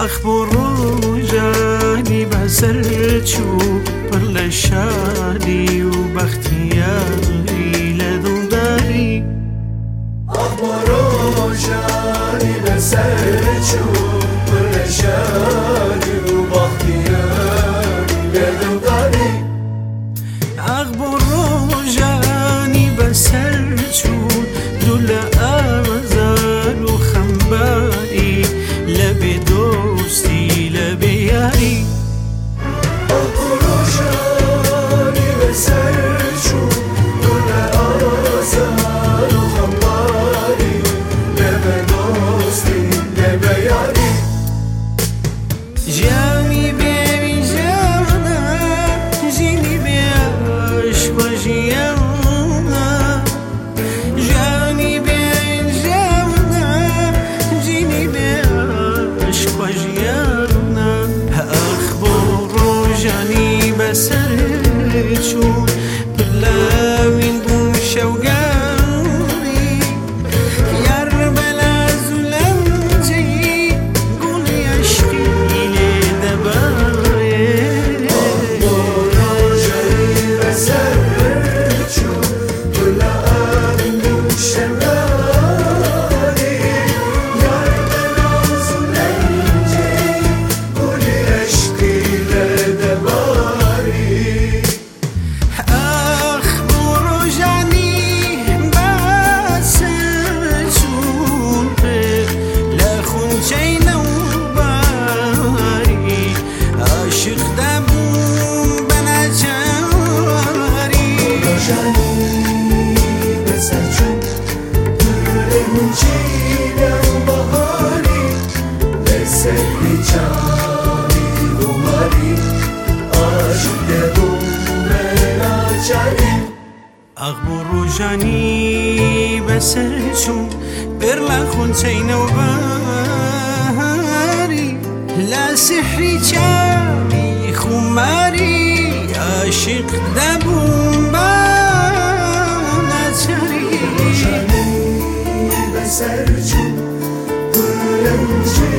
أخبرو جاني بسر چو پر لشادي وبختياري لدو داري أخبرو جاني بسر چو پر لشادي وبختياري لدو داري أخبرو جاني بسر چو دل آزار وخنباري لبي دوستي لبي ياري أخبرو جاني بسر چو دل آزار وخنباري لبي دوستي لبي ياري جاني بيبي جانا جيني بعشق وجيانا جاني بيبي جانا جيني بعشق وجيانا أخبرو جاني بسر چو بلاوين بوم شوقاري يار بلا زلمجي قولي عشقي لدباري أخبرو جاني بسر چو دل آوين بوم شوقاري يار بلا زلمجي قولي عشقي لدباري أخبرو جاني بسر چو لخون جينا وباري عاشق دبون بنا جاري جاني بسر چو دلمون چیده و بهاری لسه جانی بماری عاشق دوم بناچاری أخبرو جاني بسر چو لخون جينا وباري لا سحري جاري خماري عاشق دبون بنا جاري جانی بسر چو دلمون چیده